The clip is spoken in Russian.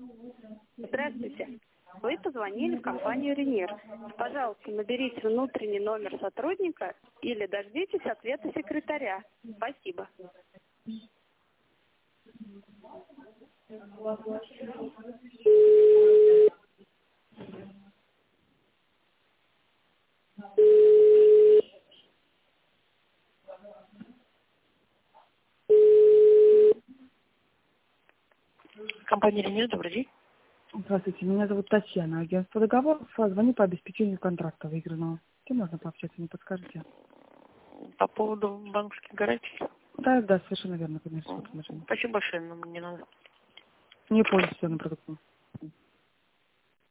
Здравствуйте. Вы позвонили в компанию «Ренир». Пожалуйста, наберите внутренний номер сотрудника или дождитесь ответа секретаря. Спасибо. Компания «Ренир», добрый день. Здравствуйте, меня зовут Татьяна, агентство договоров. Звоню по обеспечению контракта выигранного. С кем можно пообщаться, не подскажете? По поводу банковских гарантий. Да, совершенно верно, конечно. Спасибо большое, но мне надо. Не пользуюсь данным продуктом.